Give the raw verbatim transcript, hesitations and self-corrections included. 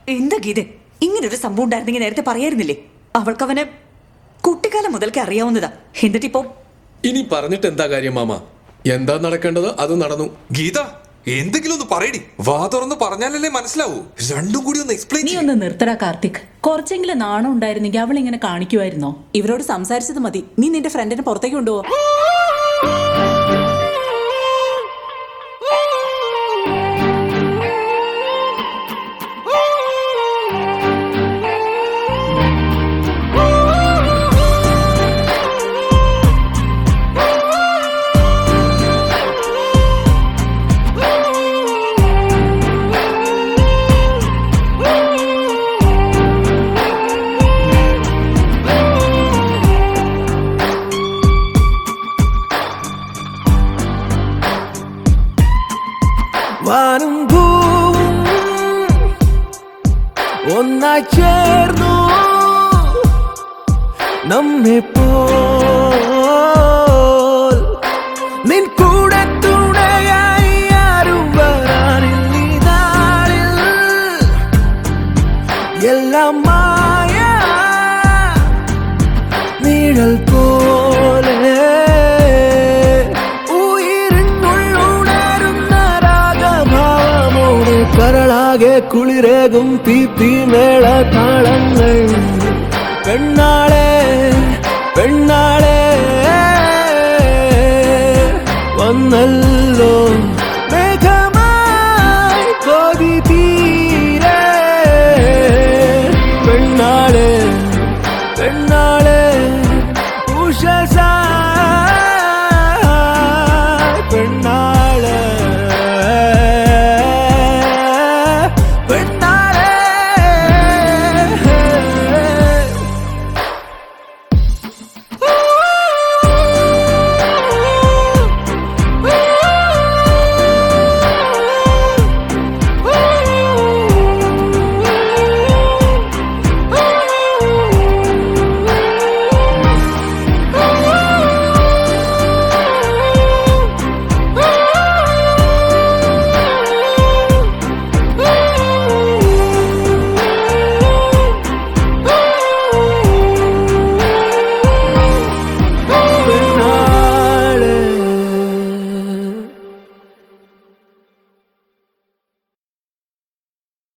എന്താ ഗീത, ഇങ്ങനൊരു സംഭവം ഉണ്ടായിരുന്നെങ്കിൽ നേരത്തെ പറയായിരുന്നില്ലേ? അവൾക്ക് അവനെ കുട്ടിക്കാലം മുതൽക്കേ അറിയാവുന്നതാ. എന്നിട്ടിപ്പോ ഇനി പറഞ്ഞിട്ട് എന്താ കാര്യം മാമ? എന്താ നടക്കേണ്ടത് അത് നടന്നു. ഗീത, എന്തെങ്കിലും ഒന്ന് പറയടി. വാ തുറന്ന് പറഞ്ഞാലല്ലേ മനസ്സിലാവൂ. രണ്ടും കൂടി ഒന്ന് എക്സ്പ്ലെയിൻ. നീ ഒന്ന് നിർത്തടാ കാർത്തിക്. കുറച്ചെങ്കിലും നാണം ഉണ്ടായിരുന്നെങ്കിൽ അവൾ ഇങ്ങനെ കാണിക്കുമായിരുന്നോ? ഇവരോട് സംസാരിച്ചത് മതി. നീ നിന്റെ ഫ്രണ്ടിനെ പുറത്തേക്ക് കൊണ്ടുപോ. വാനും ഭൂവും ഒന്നായി ചേർന്നു നമ്മെ പോൽ നിൻ കൂടെ തുണയായി ആരും വരാനില്ല ഈ നാളിൽ. എല്ലാം മായ നിഴൽ പോലെ കരളാകെ കുളിരേകും പീപ്പി മേള താളങ്ങൾ. പെണ്ണാളെ പെണ്ണാളെ വന്നല്ല